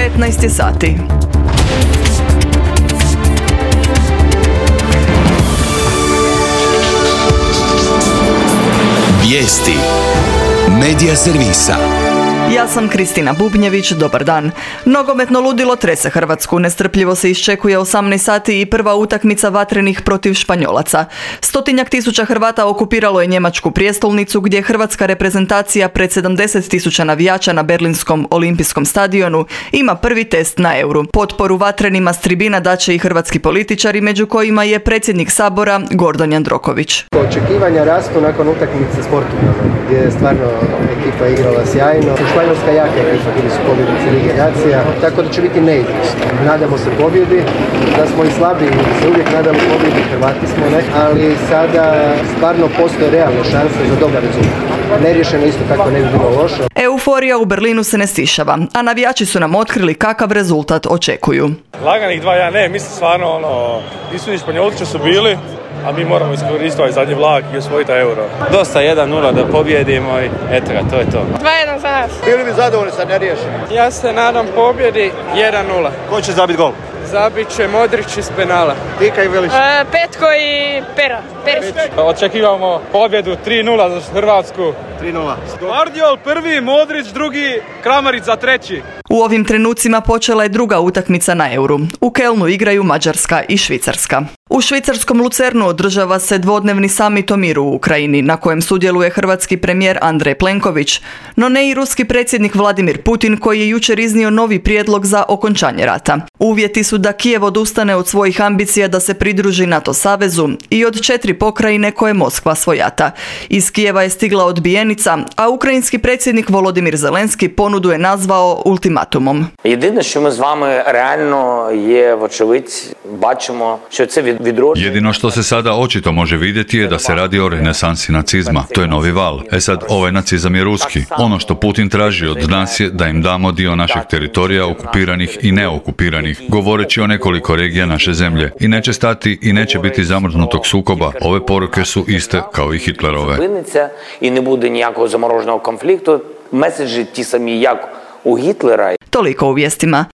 15 sati. Vijesti Medija servisa. Ja sam Kristina Bubnjević, dobar dan. Nogometno ludilo trese Hrvatsku, nestrpljivo se iščekuje 18 sati i prva utakmica vatrenih protiv Španjolaca. 100.000 Hrvata okupiralo je njemačku prijestolnicu gdje hrvatska reprezentacija pred 70.000 navijača na berlinskom olimpijskom stadionu ima prvi test na Euru. Potporu vatrenima s tribina daće i hrvatski političari, među kojima je predsjednik Sabora Gordan Jandroković. Očekivanja rastu nakon utakmice s Portugalom, gdje je stvarno ekipa igrala sjajno. Španjolska jaka ekipa, bili su pobjednici Lige nacija, tako da će biti neizvjesno. Nadamo se pobjedi, da smo i slabiji, se uvijek nadamo pobjedi, Hrvati smo, ne? Ali sada stvarno postoje realne šanse za dobar rezultat. Neriješeno isto tako ne bi bilo loše. Euforija u Berlinu se ne stišava, a navijači su nam otkrili kakav rezultat očekuju. Laganih 2-1, ne, mislim stvarno, nisu ni Španjolci su bili, a mi moramo iskoristiti ovaj zadnji vlak i osvojiti Euro. Dosta 1-0 da pobjedimo i eto ga, to je to. 2-1 za nas. Bili bi zadovoljni sa neriješenim. Ja se nadam pobjedi 1-0. Ko će zabiti gol? Zabit će Modrić iz penala. Ti kaj veliš? Petko i Pera. Perišić. Očekivamo pobjedu 3-0 za Hrvatsku. 3-0. Guardiol prvi, Modrić drugi, Kramarica treći. U ovim trenucima počela je druga utakmica na Euru. U Kelnu igraju Mađarska i Švicarska. U švicarskom Lucernu održava se dvodnevni samit o miru u Ukrajini, na kojem sudjeluje hrvatski premijer Andrej Plenković, no ne i ruski predsjednik Vladimir Putin, koji je jučer iznio novi prijedlog za okončanje rata. Uvjeti su da Kijev odustane od svojih ambicija da se pridruži NATO savezu i od 4 pokrajine koje Moskva svojata. Iz Kijeva je stigla odbijenica, a ukrajinski predsjednik Volodimir Zelenski ponudu je nazvao ultimatumom. Єдине, що ми з вами реально є, вочевидь, бачимо, що це відродження. Jedino što se sada očito može vidjeti je da se radi o renesansi nacizma. To je novi val. Sad, ovaj nacizam je ruski. Ono što Putin traži od nas je da im damo dio našeg teritorija, okupiranih i neokupiranih, govoreći o nekoliko regija naše zemlje. I neće stati i neće biti zamrznutog sukoba. Ove poruke su iste kao i Hitlerove. І не буде ніякого замороженого конфлікту. Меседжі ті самі, як у Гітлера. Toliko u vijestima.